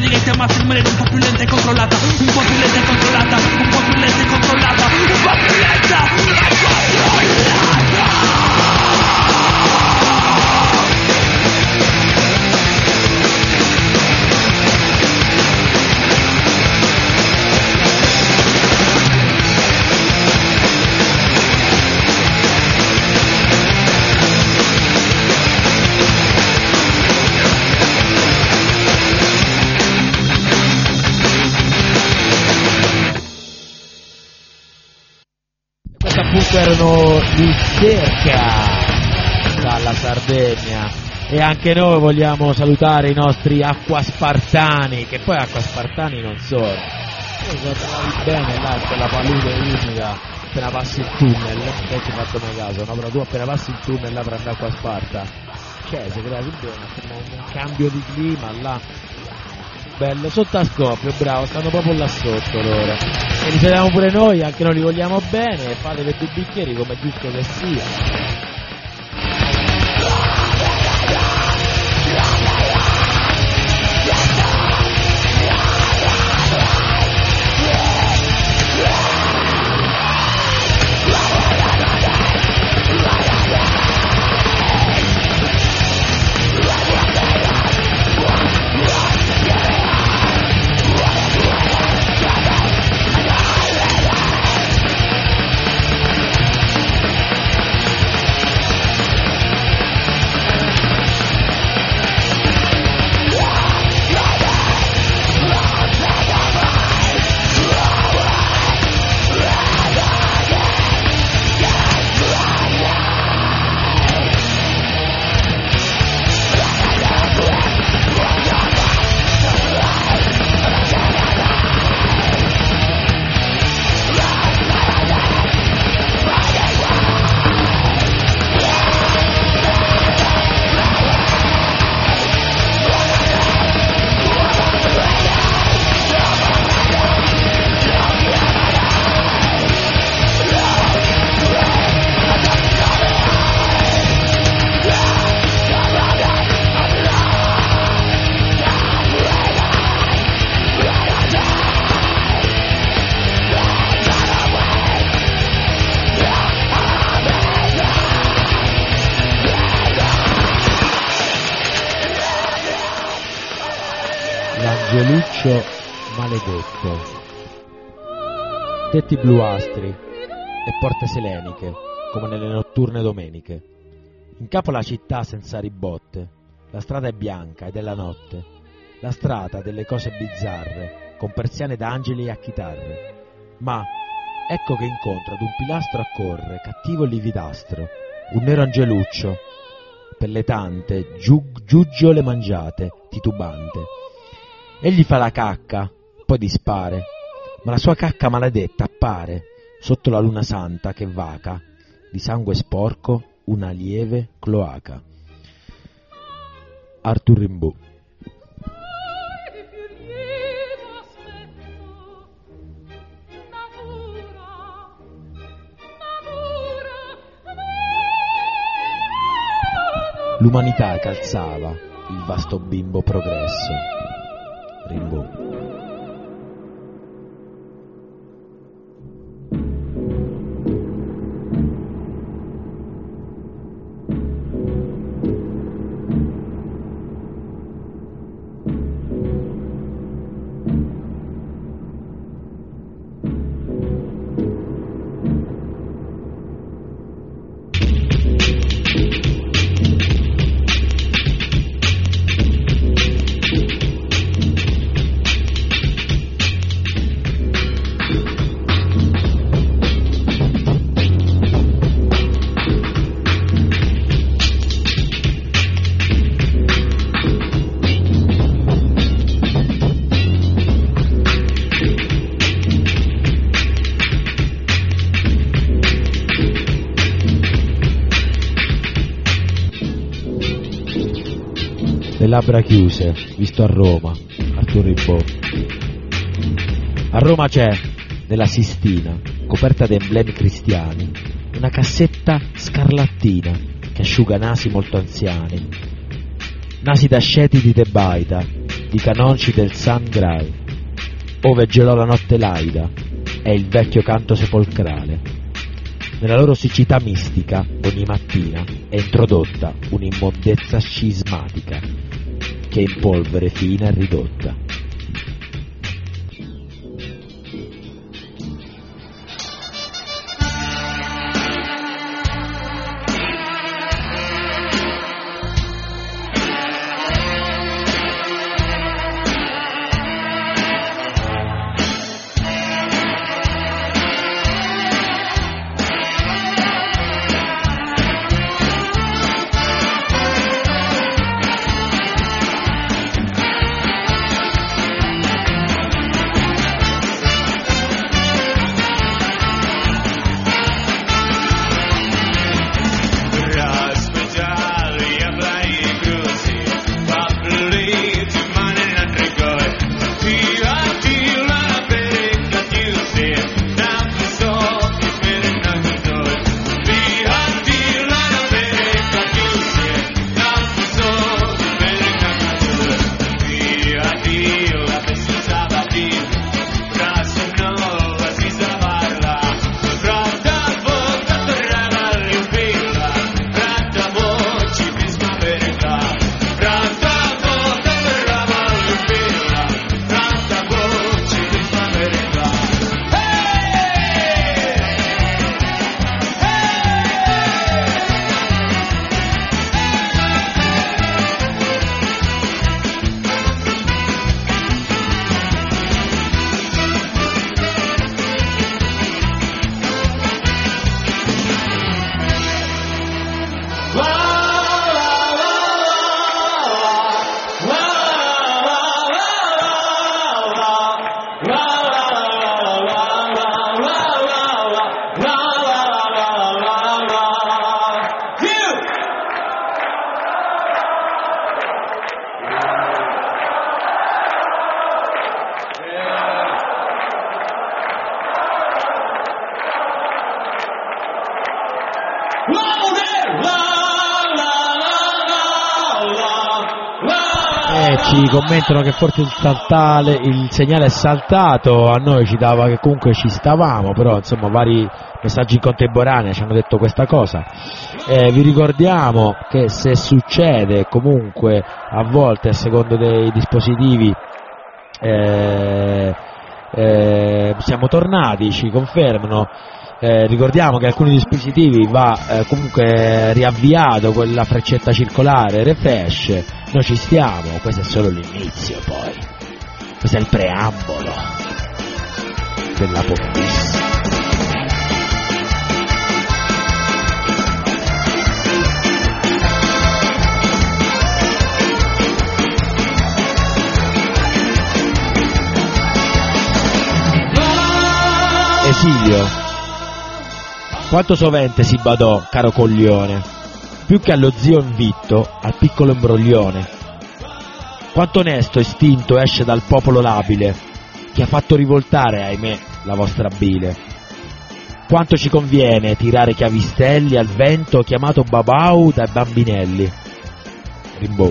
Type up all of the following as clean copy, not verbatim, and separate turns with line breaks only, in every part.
Vieni che ti ammazzo in maniera un po' più lenta e controllata, un po' più lenta e controllata, un po' più lenta e controllata, un po' più lenta e controllata.
Appunto erano gli Cerca dalla Sardegna, e anche noi vogliamo salutare i nostri acquaspartani, che poi acquaspartani non sono. Io trovavi bene là quella palude umida appena passi il tunnel, e ci hai fatto mai caso, no? Però tu appena passi il tunnel là per andare a Acquasparta, cioè si crea subito un cambio di clima là. Bello, sotto a scoppio, bravo, stanno proprio là sotto loro. E li vediamo pure noi, anche noi li vogliamo bene, fate per 2 bicchieri come è giusto che sia. L'angeluccio maledetto, tetti bluastri e porte seleniche come nelle notturne domeniche. In capo la città senza ribotte, la strada è bianca ed è la notte, la strada delle cose bizzarre con persiane d'angeli a chitarre. Ma ecco che incontra ad un pilastro accorre, cattivo e lividastro, un nero angeluccio per le tante giuggiole mangiate, titubante. Egli fa la cacca, poi dispare, ma la sua cacca maledetta appare sotto la luna santa che vaca, di sangue sporco una lieve cloaca. Arthur Rimbaud. L'umanità calzava il vasto bimbo progresso. Rimbaud. Le labbra chiuse, visto a Roma, Arthur Rimbaud. A Roma c'è, nella Sistina, coperta da emblemi cristiani, una cassetta scarlattina che asciuga nasi molto anziani, nasi da sceti di Tebaida, di canonci del San Graal, ove gelò la notte laida, è il vecchio canto sepolcrale. Nella loro siccità mistica, ogni mattina, è introdotta un'immondezza scismatica, che in polvere fina è ridotta. Ci commentano che forse il segnale è saltato, a noi ci dava che comunque ci stavamo, però insomma vari messaggi in contemporanea ci hanno detto questa cosa. Vi ricordiamo che se succede comunque a volte a secondo dei dispositivi siamo tornati, ci confermano. Ricordiamo che alcuni dispositivi va comunque riavviato quella freccetta circolare, refresh, noi ci stiamo, questo è solo l'inizio poi, questo è il preambolo dell'Apocalisse. Esilio, quanto sovente si badò, caro coglione, più che allo zio invitto, al piccolo imbroglione. Quanto onesto istinto esce dal popolo labile, che ha fatto rivoltare, ahimè, la vostra bile. Quanto ci conviene tirare chiavistelli al vento chiamato babau dai bambinelli. Rimbow.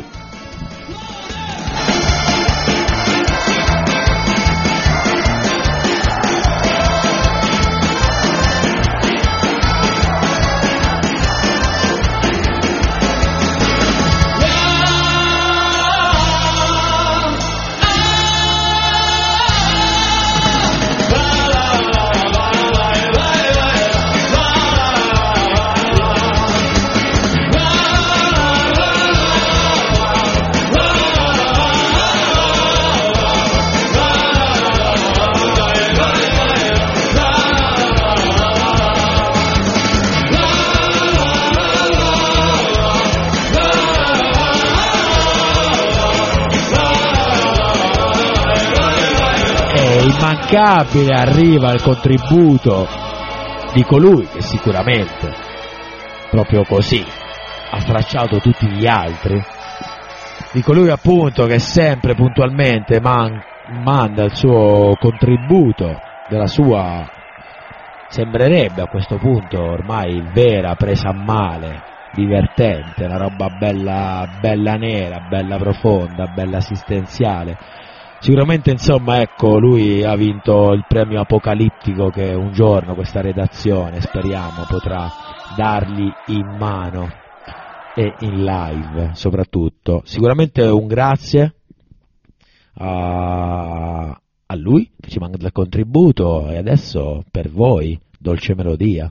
Immancabile arriva il contributo di colui che sicuramente proprio così ha tracciato tutti gli altri, di colui appunto che sempre puntualmente manda il suo contributo della sua, sembrerebbe a questo punto ormai vera presa a male divertente, una roba bella nera, bella profonda, bella assistenziale. Sicuramente, insomma, ecco, lui ha vinto il premio apocalittico che un giorno questa redazione, speriamo, potrà dargli in mano e in live soprattutto. Sicuramente un grazie a lui che ci manca del contributo, e adesso per voi dolce melodia.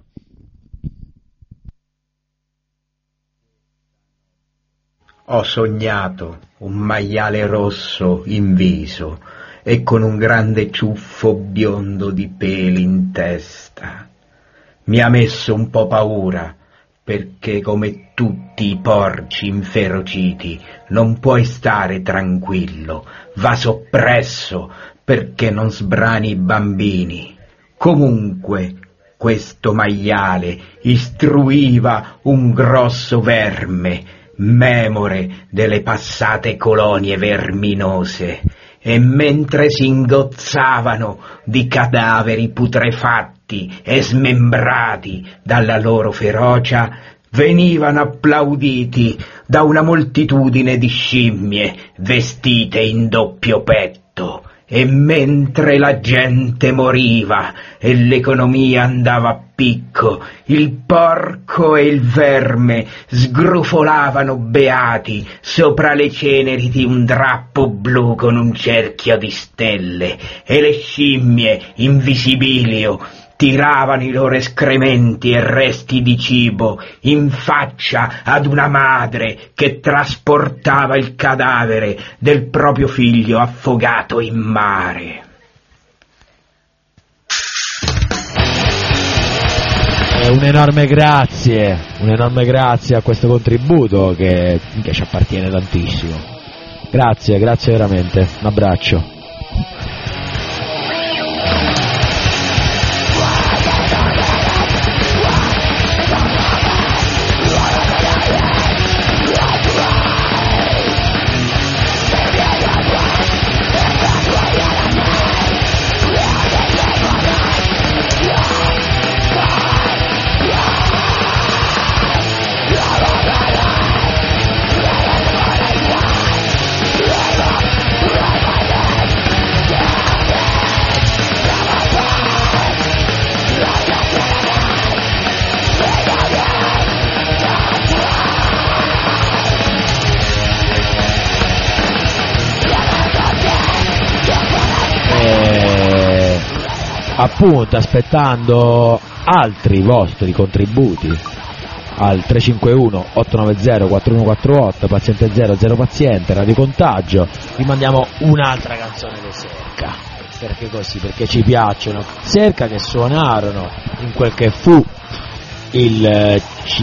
Ho sognato un maiale rosso in viso e con un grande ciuffo biondo di peli in testa. Mi ha messo un po' paura, perché come tutti i porci inferociti non puoi stare tranquillo, va soppresso perché non sbrani i bambini. Comunque, questo maiale istruiva un grosso verme, memore delle passate colonie verminose, e mentre si ingozzavano di cadaveri putrefatti e smembrati dalla loro ferocia, venivano applauditi da una moltitudine di scimmie vestite in doppio petto. E mentre la gente moriva e l'economia andava a picco, il porco e il verme sgrufolavano beati sopra le ceneri di un drappo blu con un cerchio di stelle, e le scimmie invisibilio tiravano i loro escrementi e resti di cibo in faccia ad una madre che trasportava il cadavere del proprio figlio affogato in mare.
Un enorme grazie a questo contributo che ci appartiene tantissimo. Grazie veramente, un abbraccio. Appunto, aspettando altri vostri contributi al 351 890 4148, paziente 0 paziente, Radio Contagio, vi mandiamo un'altra canzone di Serca, perché così, perché ci piacciono Serca, che suonarono in quel che fu il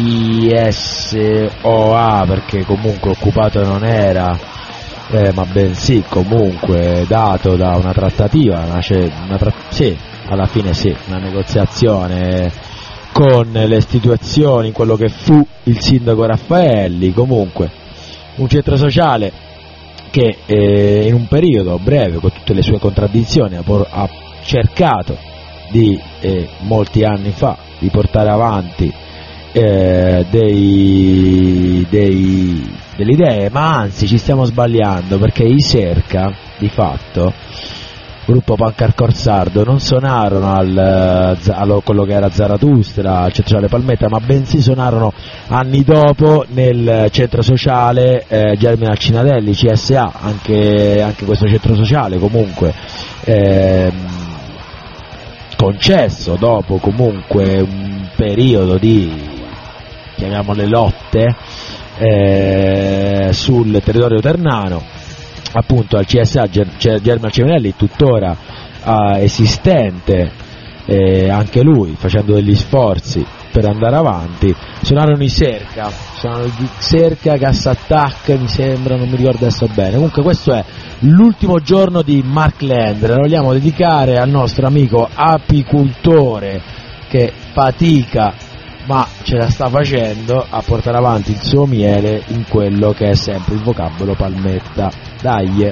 CSOA, perché comunque occupato non era, ma bensì comunque dato da una trattativa, alla fine sì, una negoziazione con le istituzioni, quello che fu il sindaco Raffaelli. Comunque un centro sociale che in un periodo breve, con tutte le sue contraddizioni, ha cercato di molti anni fa di portare avanti delle idee, ma anzi ci stiamo sbagliando, perché i Serca di fatto, gruppo punk hardcore sardo, non suonarono quello che era Zarathustra, al centro sociale Palmetta, ma bensì suonarono anni dopo nel centro sociale Germinal Cinadelli, CSA, anche questo centro sociale comunque concesso dopo comunque un periodo di, chiamiamole, lotte sul territorio ternano, appunto al CSA Germinal Cinadelli, tuttora esistente, anche lui facendo degli sforzi per andare avanti. Suonarono i Serca, Gas Attack, mi sembra, non mi ricordo adesso bene. Comunque questo è l'ultimo giorno di Mark Landry, lo vogliamo dedicare al nostro amico apicultore che fatica, ma ce la sta facendo a portare avanti il suo miele in quello che è sempre il vocabolo Palmetta. Dai!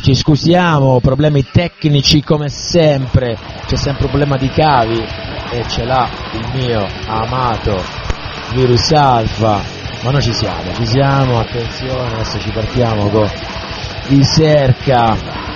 ci scusiamo, problemi tecnici come sempre, c'è sempre un problema di cavi e ce l'ha il mio amato Virus Alpha, ma noi ci siamo, attenzione, adesso ci partiamo con Iserca.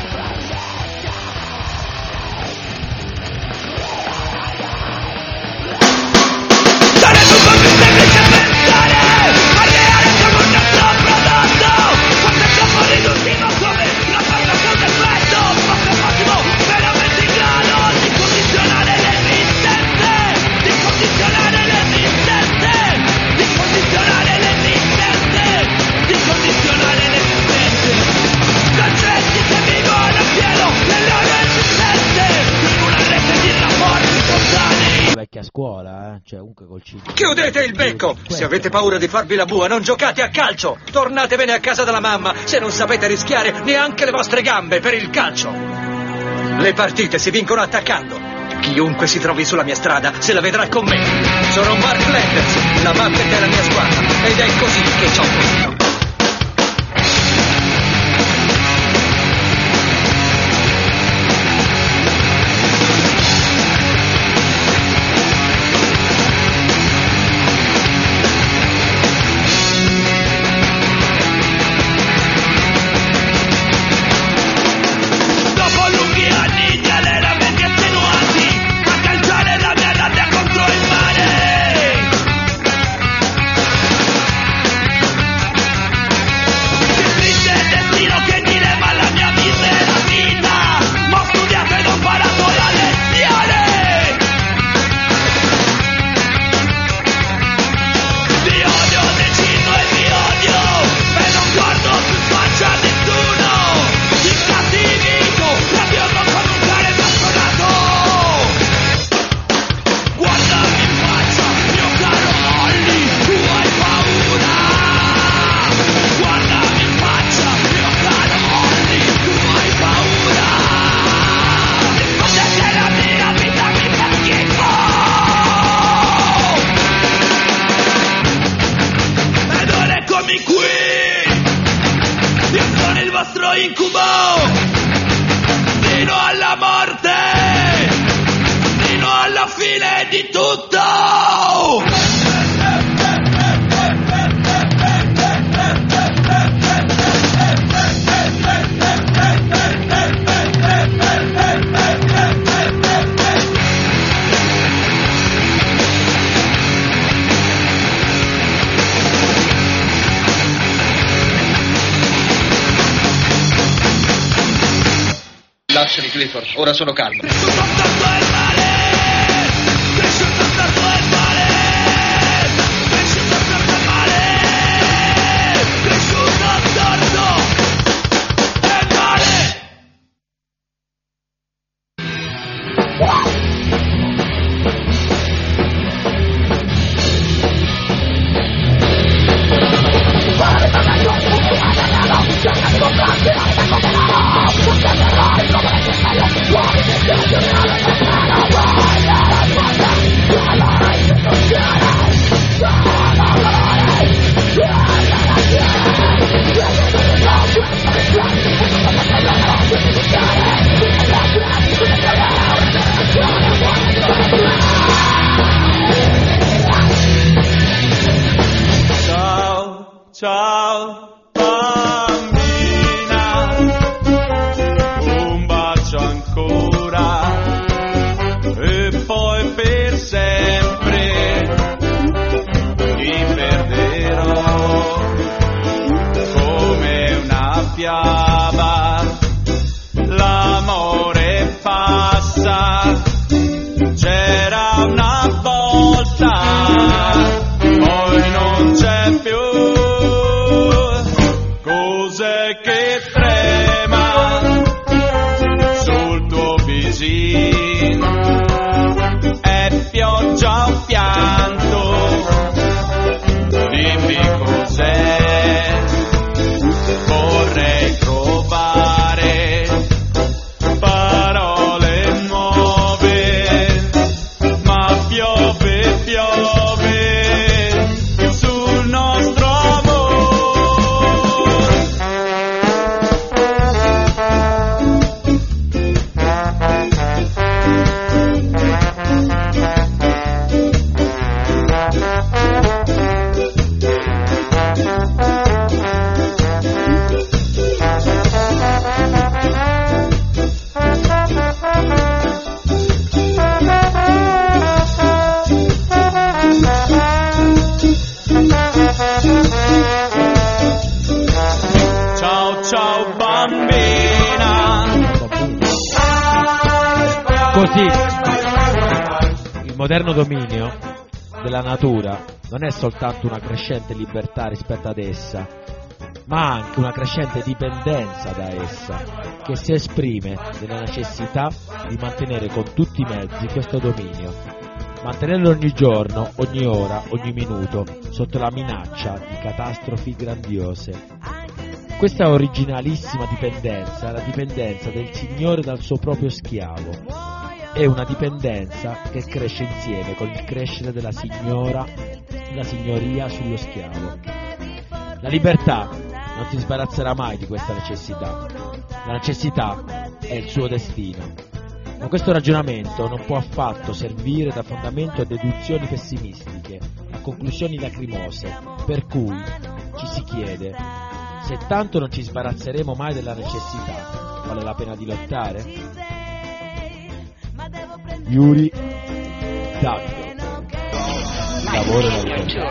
A scuola, cioè comunque col cibo.
Chiudete il becco! Se avete paura di farvi la bua, non giocate a calcio! Tornatevene a casa dalla mamma se non sapete rischiare neanche le vostre gambe per il calcio! Le partite si vincono attaccando. Chiunque si trovi sulla mia strada se la vedrà con me. Sono Mark Flanders, la mappe della mia squadra, ed è così che ci ho vinto.
Lasciami, Clifford, ora sono calmo.
Sì, il moderno dominio della natura non è soltanto una crescente libertà rispetto ad essa, ma anche una crescente dipendenza da essa, che si esprime nella necessità di mantenere con tutti i mezzi questo dominio, mantenerlo ogni giorno, ogni ora, ogni minuto, sotto la minaccia di catastrofi grandiose. Questa originalissima dipendenza è la dipendenza del Signore dal suo proprio schiavo. È una dipendenza che cresce insieme con il crescere della signoria sullo schiavo. La libertà non si sbarazzerà mai di questa necessità. La necessità è il suo destino. Ma questo ragionamento non può affatto servire da fondamento a deduzioni pessimistiche, a conclusioni lacrimose, per cui ci si chiede: se tanto non ci sbarazzeremo mai della necessità, vale la pena di lottare? Yuri Davidov. Lavoro nella libertà.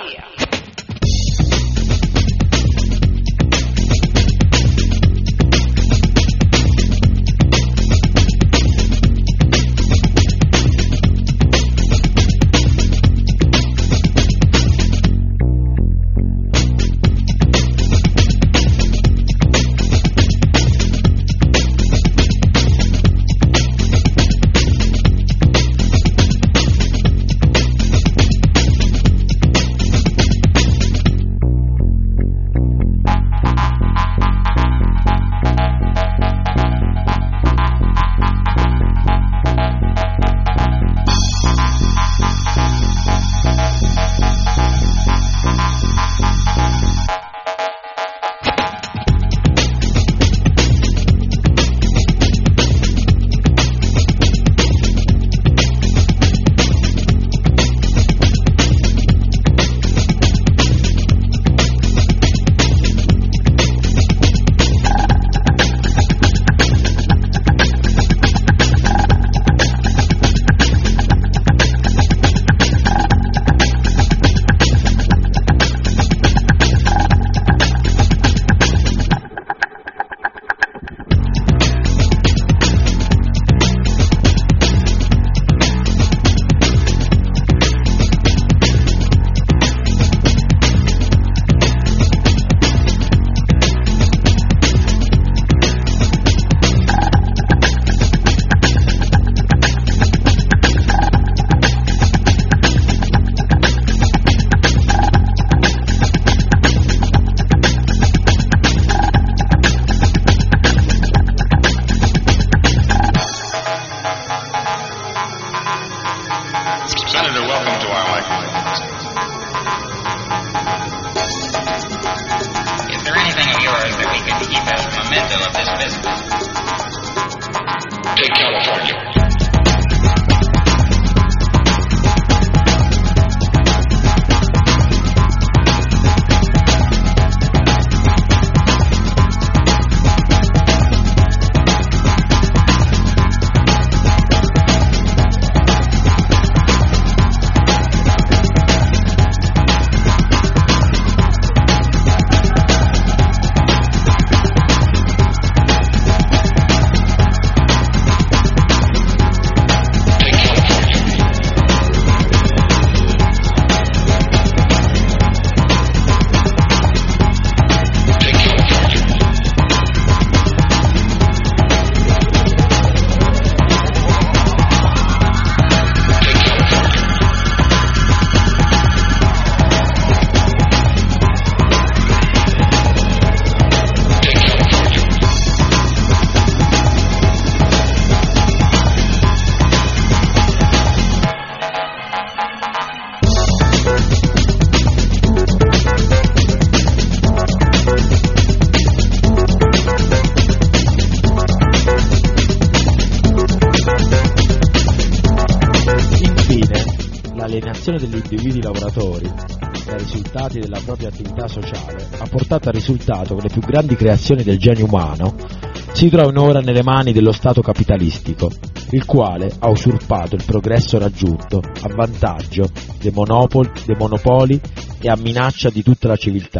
L'alienazione degli individui lavoratori dai risultati della propria attività sociale ha portato al risultato che le più grandi creazioni del genio umano si trovano ora nelle mani dello Stato capitalistico, il quale ha usurpato il progresso raggiunto a vantaggio dei monopoli e a minaccia di tutta la civiltà,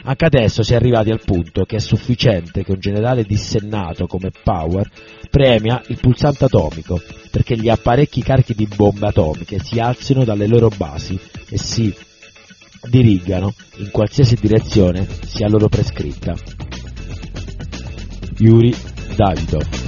Anche adesso si è arrivati al punto che è sufficiente che un generale dissennato come Power premia il pulsante atomico perché gli apparecchi carichi di bombe atomiche si alzino dalle loro basi e si dirigano in qualsiasi direzione sia loro prescritta. Yuri Davidov.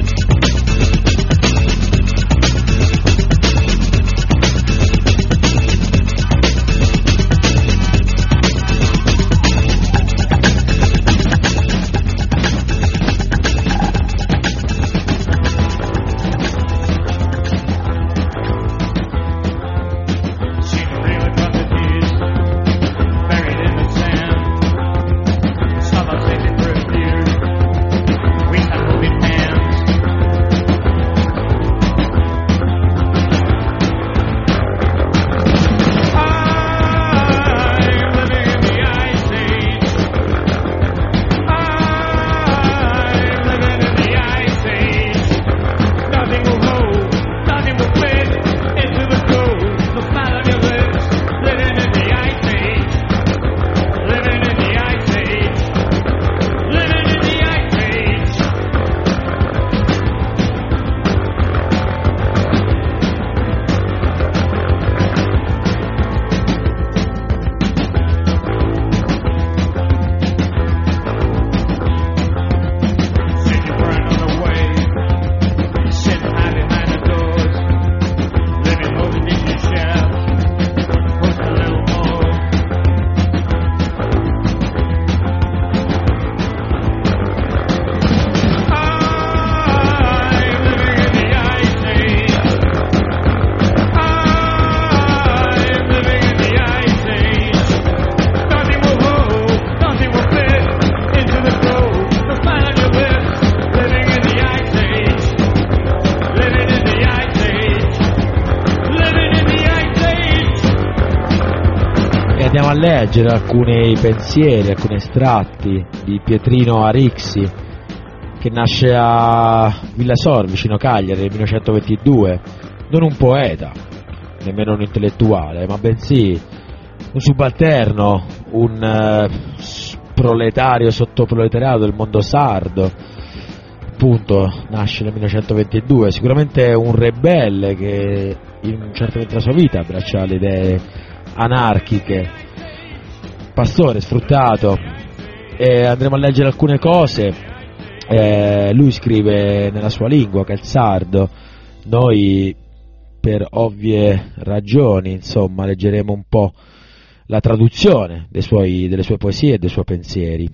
Andiamo a leggere alcuni pensieri, alcuni estratti di Pietrino Arixi, che nasce a Villasor, vicino Cagliari, nel 1922, non un poeta, nemmeno un intellettuale, ma bensì un subalterno, un proletario sottoproletariato del mondo sardo, appunto, nasce nel 1922, sicuramente un ribelle che in un certo momento della sua vita abbraccia le idee anarchiche, pastore sfruttato, andremo a leggere alcune cose. Lui scrive nella sua lingua, che è il sardo, noi per ovvie ragioni insomma leggeremo un po' la traduzione delle sue poesie e dei suoi pensieri.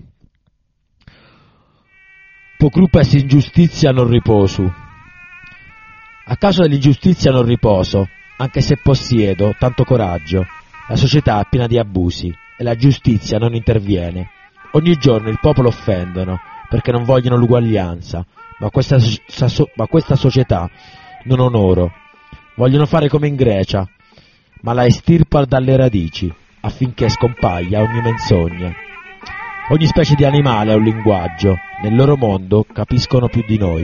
Pocrupes ingiustizia non riposo, a causa dell'ingiustizia non riposo, anche se possiedo tanto coraggio. La società è piena di abusi e la giustizia non interviene. Ogni giorno il popolo offendono perché non vogliono l'uguaglianza, ma questa società non onoro. Vogliono fare come in Grecia, ma la estirpa dalle radici affinché scompaia ogni menzogna. Ogni specie di animale ha un linguaggio, nel loro mondo capiscono più di noi.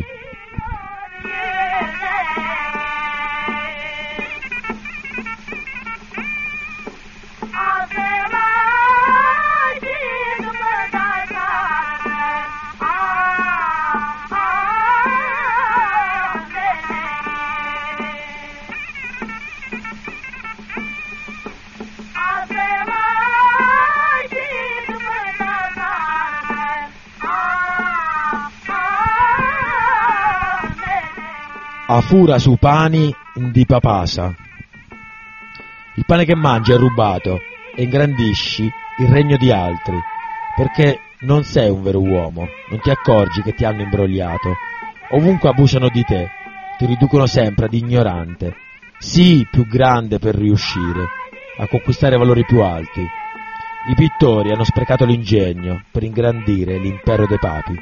A fura su pani di papasa. Il pane che mangi è rubato e ingrandisci il regno di altri, perché non sei un vero uomo, non ti accorgi che ti hanno imbrogliato. Ovunque abusano di te, ti riducono sempre ad ignorante. Sii più grande per riuscire a conquistare valori più alti. I pittori hanno sprecato l'ingegno per ingrandire l'impero dei papi.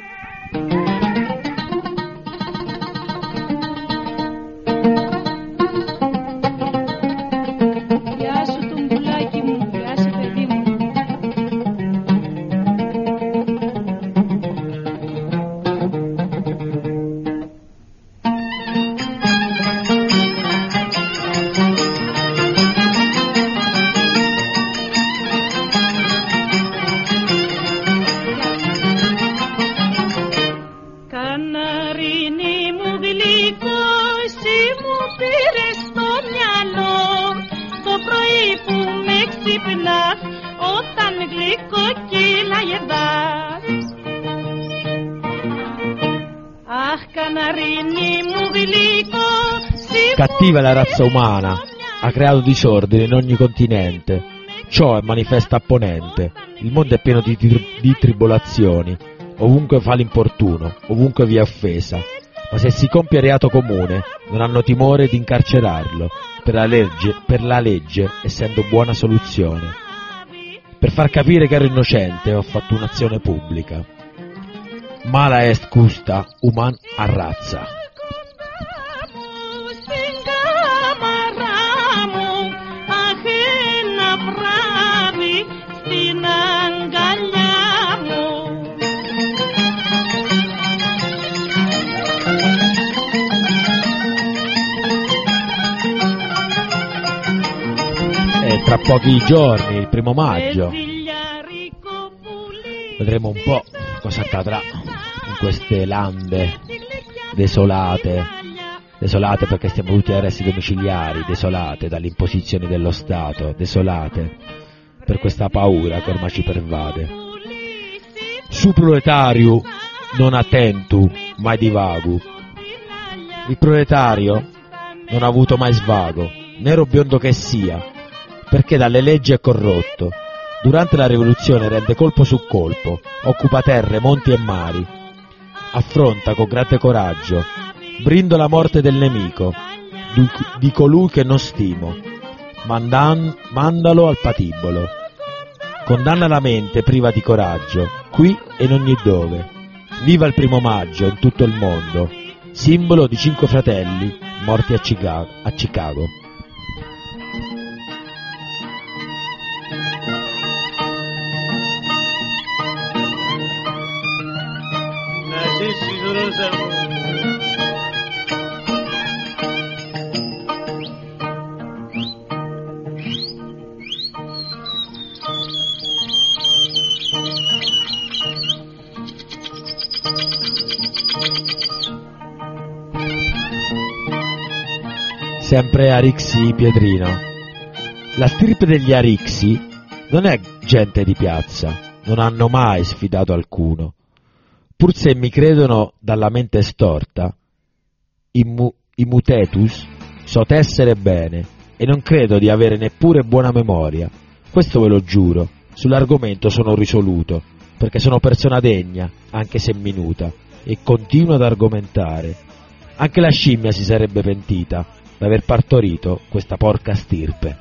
Cattiva è la razza umana, ha creato disordine in ogni continente, ciò è manifesta apponente, il mondo è pieno di tribolazioni, ovunque fa l'importuno, ovunque vi è offesa, ma se si compie reato comune, non hanno timore di incarcerarlo, per la legge, essendo buona soluzione. Per far capire che ero innocente ho fatto un'azione pubblica. Mala est custa human a razza. Tra pochi giorni, il 1° maggio, vedremo un po' cosa accadrà in queste lande desolate perché stiamo tutti agli arresti domiciliari, desolate dalle imposizioni dello Stato, desolate per questa paura che ormai ci pervade. Su proletario non attentu, mai divagu. Il proletario non ha avuto mai svago, nero o biondo che sia, perché dalle leggi è corrotto. Durante la rivoluzione rende colpo su colpo, occupa terre, monti e mari, affronta con grande coraggio, brindo la morte del nemico, di colui che non stimo, mandalo al patibolo, condanna la mente priva di coraggio, qui e in ogni dove. Viva il 1° maggio in tutto il mondo, simbolo di 5 fratelli morti a Chicago. Sempre Arixi Pietrino. La stirpe degli Arixi non è gente di piazza, non hanno mai sfidato alcuno. Pur se mi credono dalla mente storta, i mutetus so tessere bene e non credo di avere neppure buona memoria. Questo ve lo giuro, sull'argomento sono risoluto, perché sono persona degna, anche se minuta, e continuo ad argomentare. Anche la scimmia si sarebbe pentita d'aver partorito questa porca stirpe.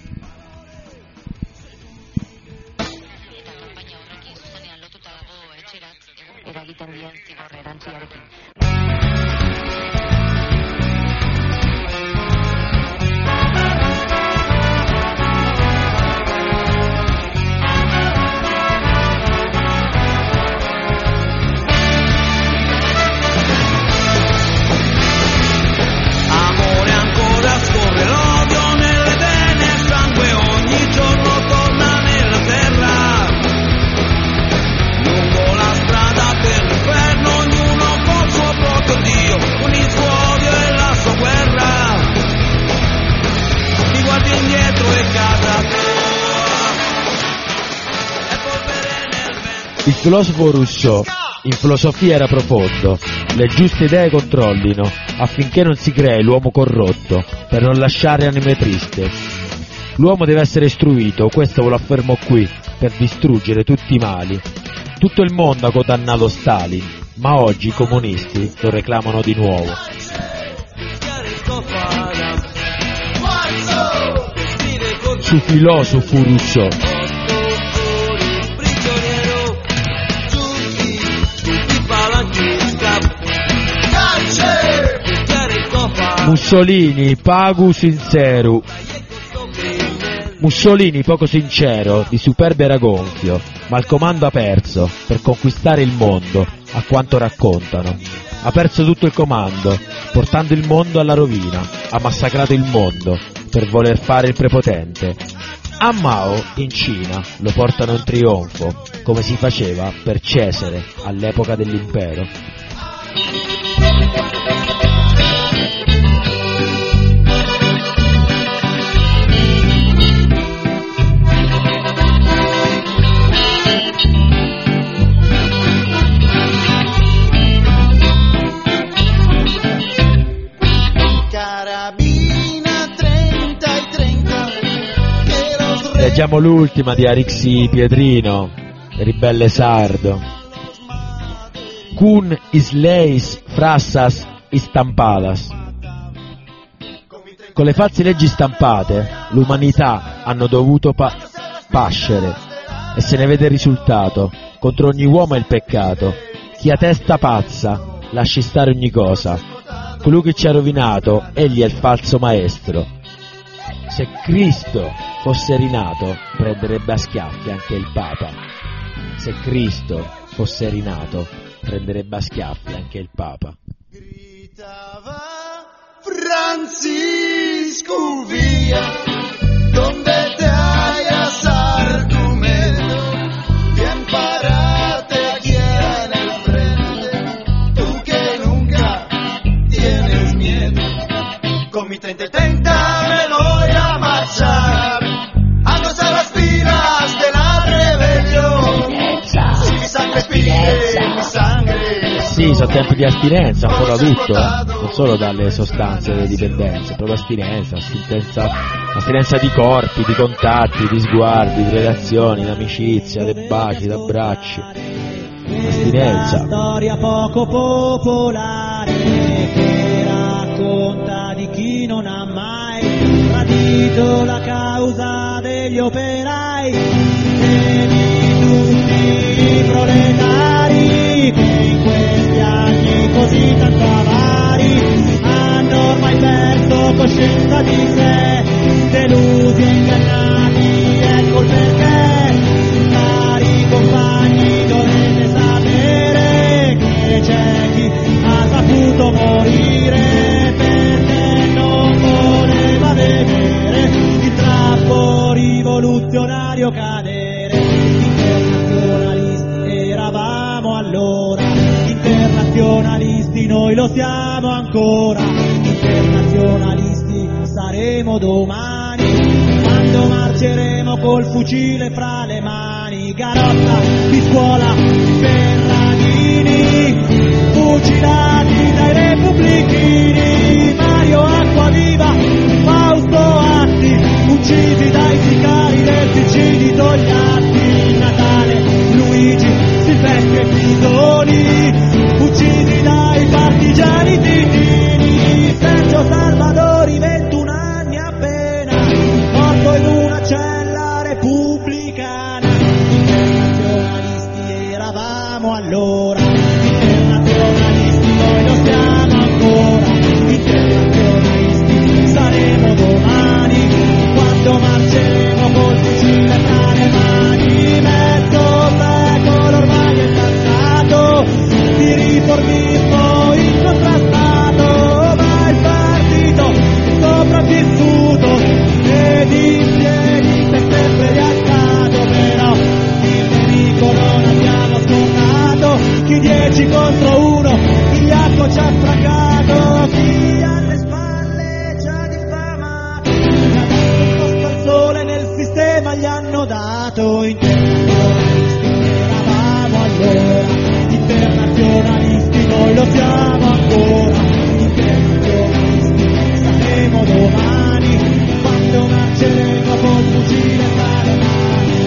Il filosofo Rousseau in filosofia era profondo, le giuste idee controllino affinché non si crei l'uomo corrotto, per non lasciare anime triste. L'uomo deve essere istruito, questo ve lo affermo qui, per distruggere tutti i mali. Tutto il mondo ha condannato Stalin, ma oggi i comunisti lo reclamano di nuovo. Su filosofo Rousseau. Mussolini, pagu sincero. Mussolini, poco sincero, di superbia era gonfio, ma il comando ha perso per conquistare il mondo, a quanto raccontano. Ha perso tutto il comando, portando il mondo alla rovina, ha massacrato il mondo per voler fare il prepotente. A Mao, in Cina, lo portano in trionfo, come si faceva per Cesare all'epoca dell'impero.
carabina 30 e 30.
Leggiamo l'ultima di Arixi Pietrino, ribelle sardo. Cun isleis frassas istampadas. Con le false leggi stampate l'umanità hanno dovuto pascere e se ne vede il risultato. Contro ogni uomo è il peccato. Chi ha testa pazza lasci stare ogni cosa. Colui che ci ha rovinato egli è il falso maestro. Se Cristo fosse rinato prenderebbe a schiaffi anche il Papa. Se Cristo fosse rinato prenderebbe a schiaffi anche il Papa.
Gritava Francisco via, donde te hallas argumento, bien pararte aquí en el frente, tú que nunca tienes miedo, con mi 30 y 30 me voy a marchar, a gozar las piras de la rebelión, si mi sangre pide mi sangre.
Sì, sono tempi di astinenza, un po' da tutto, non solo dalle sostanze delle dipendenze, proprio astinenza di corpi, di contatti, di sguardi, di relazioni, di amicizia, di baci, di abbracci. Astinenza.
Una storia poco popolare che racconta di chi non ha mai tradito la causa degli operai e di tutti i proletari che in questi anni così tanto avari hanno ormai perso coscienza di sé, delusi e ingannati, ecco il perché. Cari compagni, dovete sapere che c'è chi ha saputo morire perché non voleva vedere il trappo rivoluzionario cadere. Internazionalisti eravamo allora, internazionalisti noi lo siamo ancora, internazionalisti saremo domani, quando marceremo col fucile fra le mani. Garotta di scuola, Ferradini, fucilati dai repubblichini, Mario Acquaviva, Fausto Atti, uccisi dai sicari del PC di Togliatti, Natale, Luigi, Silvestri e Pisoni, uccisi dai partigiani titini, Sergio Salvadori, 21 anni appena, morto in una cella repubblicana. Internazionalisti eravamo allora, internazionalisti noi lo siamo ancora, internazionalisti saremo domani, quando marceremo col fucile tra le mani. Mezzo secolo ormai è passato di riformismo incontrastato, ma il partito sopravvissuto ed in piedi per sempre rialzato. Però il nemico non abbiamo scontato, chi 10 contro 1 Gliacco ci ha sfragato, chi alle spalle ci ha diffamato, e adesso il posto al sole nel sistema gli hanno dato. Internazionalisti eravamo allora, internazionalisti noi lo siamo ancora, internazionalisti saremo domani, quando marceremo col fucile tra le mani.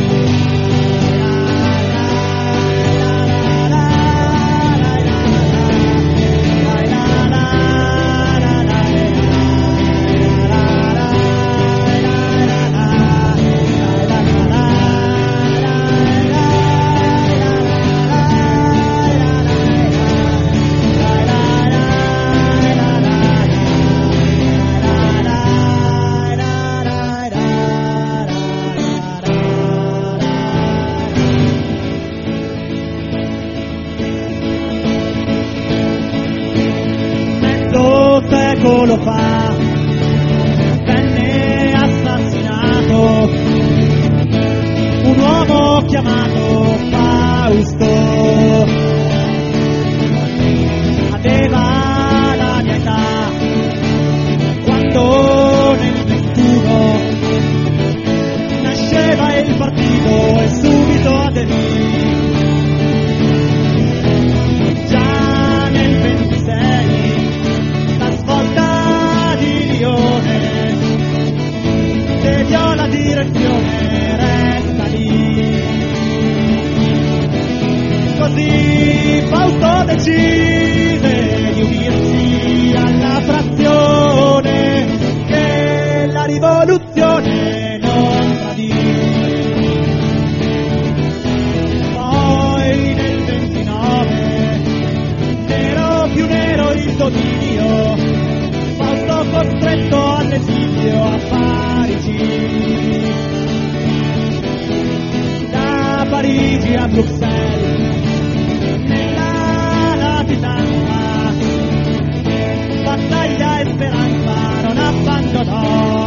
Secolo fa venne assassinato un uomo chiamato Fausto, aveva la mia età quando nel 21 nasceva il partito e subito aderì. Già nel 26 la svolta di rivoluzione non tradì. Poi nel 29, nero più nero il dominio, Fausto costretto all'esilio a Parigi. Da Parigi a Bruxelles, nella latitanza, battaglia e speranza non abbandonò.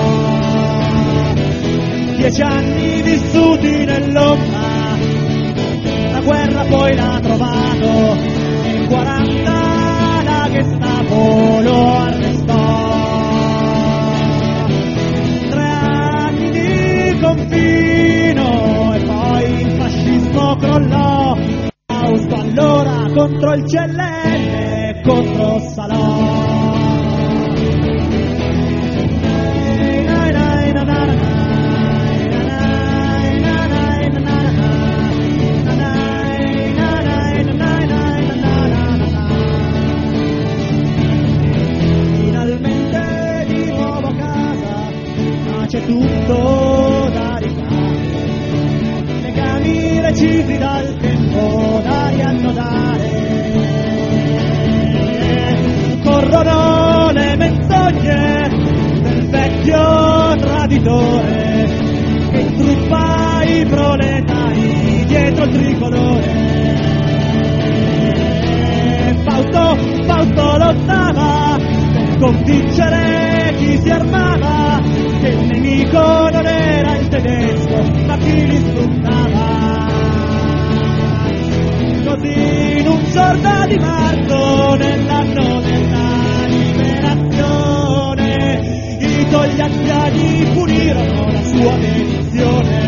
10 anni vissuti nell'ombra, la guerra poi l'ha trovato, nel 40 la Gestapo lo arrestò. 3 anni di confino e poi il fascismo crollò. Fausto allora contro il CLN e contro Salò. Finalmente di nuovo a casa, ma c'è tutto da rifare. Legami recisi dal tempo da riannodare. Corrono le menzogne del vecchio traditore che intruppa i proletari dietro il tricolore. Fausto lottava per convincere chi si armava che il nemico non era il tedesco ma chi li sfruttava. Così in un giorno di marzo nell'anno della liberazione i togliattiani punirono la sua dedizione.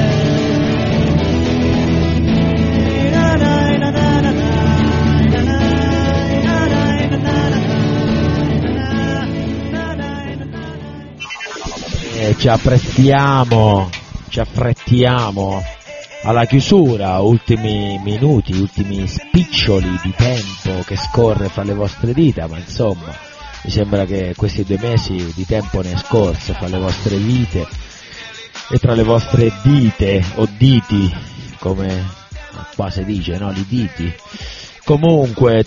Ci affrettiamo alla chiusura, ultimi minuti, ultimi spiccioli di tempo che scorre fra le vostre dita, ma insomma mi sembra che questi 2 mesi di tempo ne è scorso fra le vostre vite e tra le vostre dite o diti, come qua si dice, no? Li diti. Comunque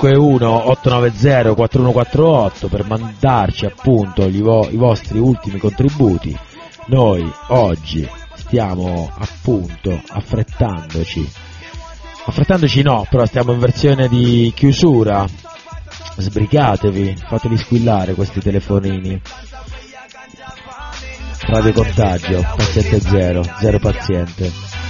351-890-4148 per mandarci appunto i vostri ultimi contributi. Noi oggi stiamo appunto affrettandoci no, però stiamo in versione di chiusura. Sbrigatevi, fateli squillare questi telefonini. Radio Contagio, paziente zero paziente.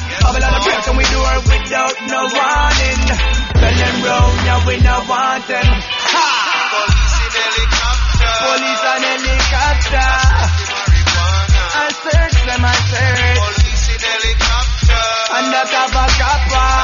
Police and helicopter. I search them, I search. Police in helicopter. Undercover copper.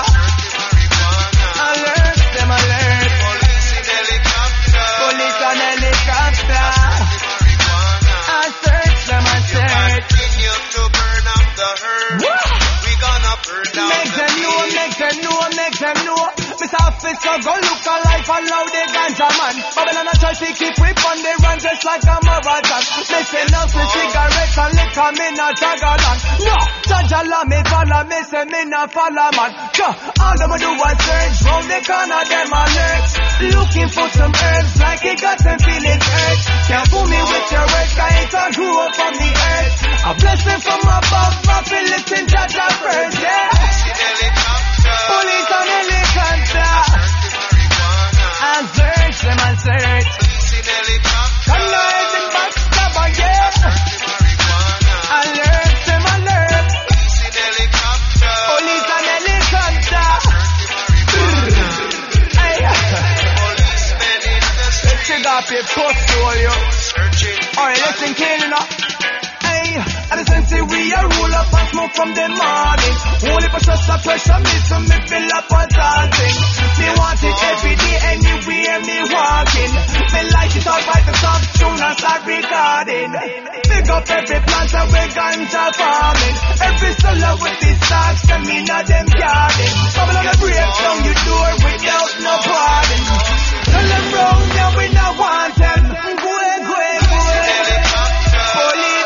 Alert them, alert. Police in helicopter. Police and helicopter. I search them, I search. Continue to burn up the herd. We gonna burn down make them know, make them know, make them know. Mr. Officer, go look alive and loud the ganja man. Babylon and Chelsea keep whip on the run just like a marathon. Missing out the cigarettes and liquor, me not Jagalan. No, Jajala me follow, me say me not follow man. All them do is search round the corner, them alert. Looking for some herbs like it got them feeling urge. Can't fool me with your words, I ain't all grew up on the earth. A blessing from above, I feel it in Jaja first, yeah. Police and helicopter. I search them, I search. Come now, the backstabber, yeah. Alert them, alert. Police and helicopter. Hey, let's check out your post, all you. Alright, listen, clean up. I just say we are roll up and smoke from the morning. Only for stress and pressure, me so me fill up on something. Me want it every day, anywhere me walking. Me like it all by the top tune and start recording. Pick up every plant and we ganja farming. Every solo with these stocks, them in a them garden. Bubble on the break down your door without no pardon. Tell them wrong, yeah we not want them. Go ahead, go ahead, go ahead. Police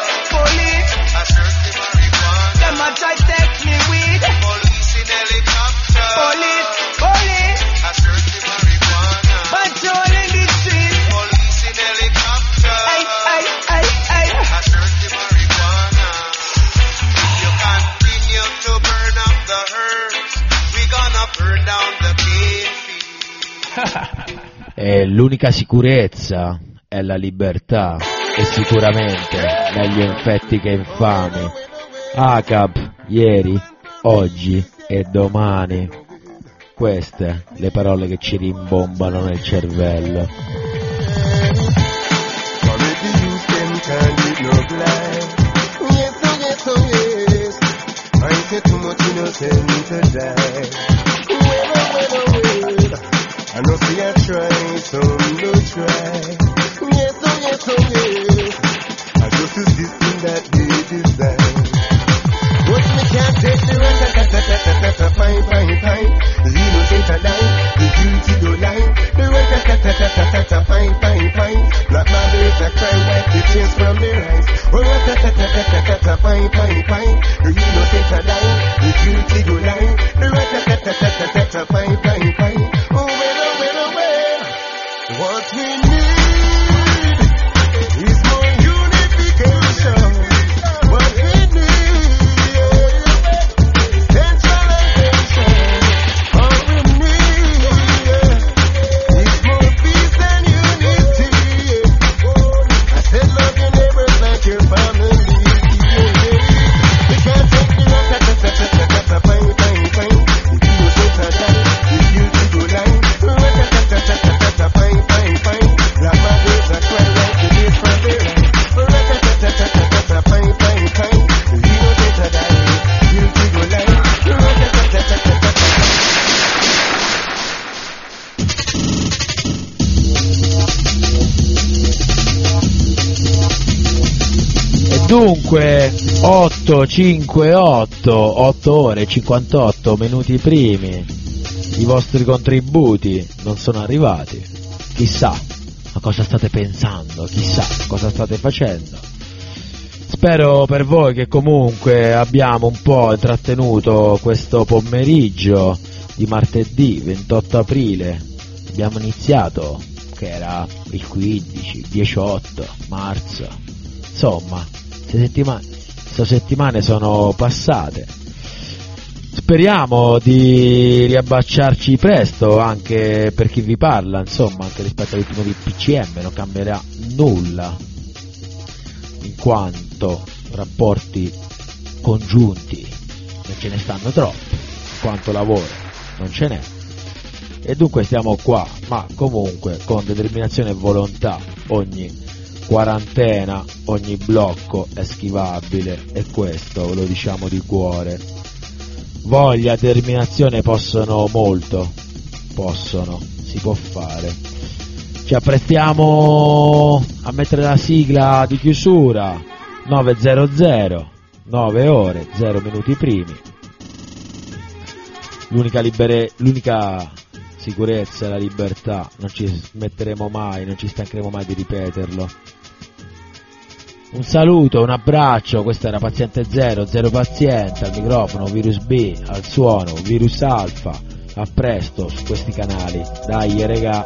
E l'unica sicurezza è la libertà, e sicuramente meglio infetti che infami. ACAP, ieri, oggi e domani. Queste le parole che ci rimbombano nel cervello.
I know see I try, some no try. Yes, oh yes, oh yes. I just is this thing that they design. But me can't take the rat-a-tat-tat-tat-tat, fine, fine, fine. The innocent are dying, the guilty don't lie. The rat-a-tat-tat-tat-tat, fine, fine, fine. Black mothers are crying, wipe the tears from their eyes. Oh, rat-a-tat-tat-tat-tat, fine, fine, fine. The innocent are dying, the guilty don't lie. The rat-a-tat-tat-tat-tat, fine, fine, fine. Oh, what we need is more unification. What we need is centralization. All we need is more peace and unity. I said love your neighbors like your family. We can't take the rat-a-tat-tat-tat-tat, fine, fine, fine. The innocent are dying, the guilty go lying. Rat-a-tat-tat-tat-tat, fine, fine, fine. Black mothers are crying like the days from their life. Rat-a-tat-tat-tat-tat, fine, fine, fine. The innocent are dying, guilty go lying. Rat-a-tat-tat-tat-tat.
E dunque 858, 8 ore e 58 minuti primi, i vostri contributi non sono arrivati. Chissà a cosa state pensando, chissà cosa state facendo. Spero per voi che comunque abbiamo un po' intrattenuto questo pomeriggio di martedì 28 aprile. Abbiamo iniziato che era il 15, 18 marzo. Insomma, queste settimane sono passate. Speriamo di riabbacciarci presto anche per chi vi parla, insomma, anche rispetto all'ultimo di PCM non cambierà nulla, in quanto rapporti congiunti non ce ne stanno troppi, in quanto lavoro non ce n'è, e dunque stiamo qua, ma comunque con determinazione e volontà. Ogni quarantena, ogni blocco è schivabile, e questo ve lo diciamo di cuore. Voglia, determinazione possono molto, si può fare. Ci apprestiamo a mettere la sigla di chiusura. 9:00, 9 ore, 0 minuti primi. L'unica sicurezza è la libertà, non ci smetteremo mai, non ci stancheremo mai di ripeterlo. Un saluto, un abbraccio, questo era Paziente Zero, Zero Paziente, al microfono, Virus B, al suono, Virus Alfa. A presto su questi canali, dai regà.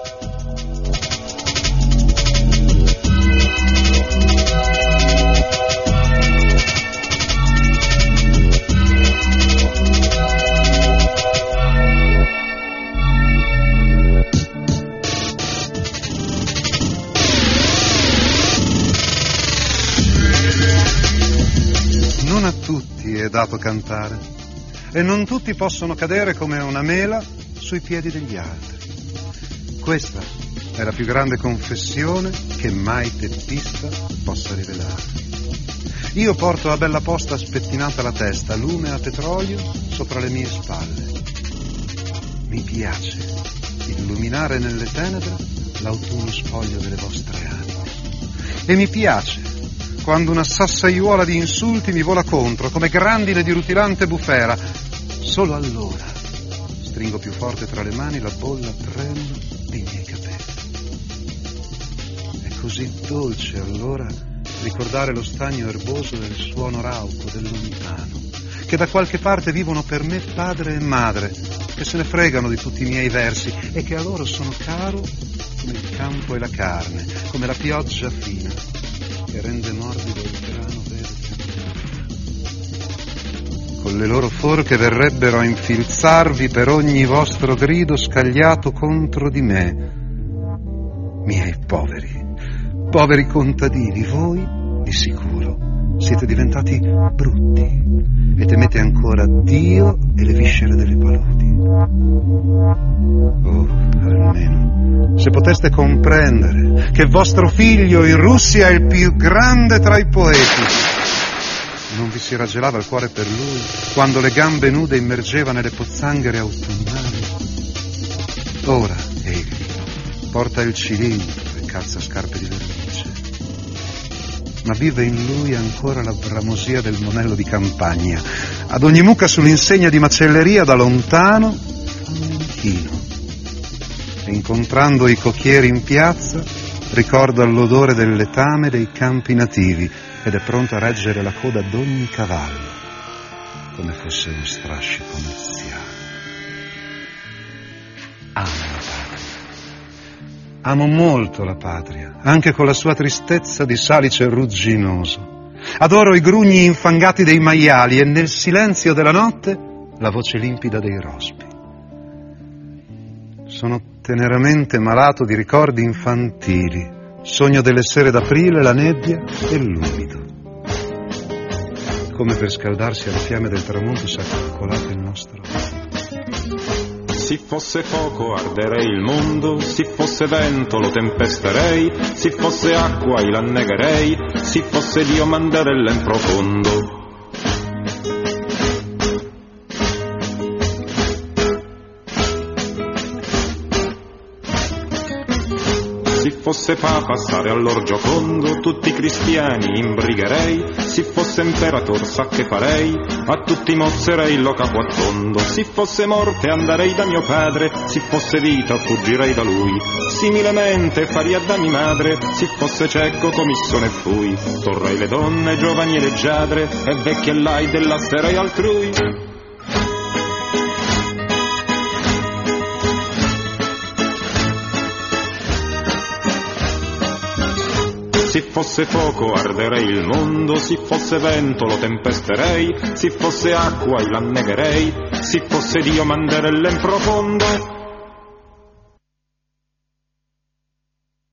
Non a tutti è dato cantare, e non tutti possono cadere come una mela sui piedi degli altri. Questa è la più grande confessione che mai teppista possa rivelare. Io porto a bella posta spettinata la testa, lume a petrolio sopra le mie spalle. Mi piace illuminare nelle tenebre l'autunno spoglio delle vostre anime. E mi piace quando una sassaiuola di insulti mi vola contro come grandine di rutilante bufera. Solo allora stringo più forte tra le mani la bolla tremula dei miei capelli. È così dolce allora ricordare lo stagno erboso del suono rauco del lontano, che da qualche parte vivono per me padre e madre, che se ne fregano di tutti i miei versi e che a loro sono caro come il campo e la carne, come la pioggia fina che rende morbido il grano verde. Con le loro forche verrebbero a infilzarvi per ogni vostro grido scagliato contro di me, miei poveri contadini, voi di sicuro siete diventati brutti e temete ancora Dio e le viscere delle paludi. Oh, almeno, se poteste comprendere che vostro figlio in Russia è il più grande tra i poeti, non vi si raggelava il cuore per lui quando le gambe nude immergeva nelle pozzanghere autunnali. Ora egli porta il cilindro e calza scarpe di vernice, ma vive in lui ancora la bramosia del monello di campagna. Ad ogni mucca sull'insegna di macelleria da lontano fa un inchino, e incontrando i cocchieri in piazza ricorda l'odore del letame dei campi nativi ed è pronto a reggere la coda d'ogni cavallo come fosse uno strascico nuziale. Amo la patria. Amo molto la patria, anche con la sua tristezza di salice rugginoso. Adoro i grugni infangati dei maiali e nel silenzio della notte la voce limpida dei rospi. Sono teneramente malato di ricordi infantili. Sogno delle sere d'aprile, la nebbia e l'umido. Come per scaldarsi alle fiamme del tramonto s'è coccolato il nostro.
Si fosse fuoco arderei il mondo, si fosse vento lo tempesterei, si fosse acqua io l'annegherei, si fosse Dio mandarella in profondo. Si fosse papa stare all'orgiocondo, tutti i cristiani imbrigherei, si fosse imperator sa che farei, a tutti mozzerei lo capo a tondo. Si fosse morte andarei da mio padre, si fosse vita fuggirei da lui, similemente faria da mia madre, si fosse cieco commisso ne fui, torrei le donne giovani e leggiadre, e vecchie lai dell'asterei altrui. Si fosse fuoco arderei il mondo, si fosse vento lo tempesterei, si fosse acqua io l'annegherei, si fosse Dio manderella in profondo.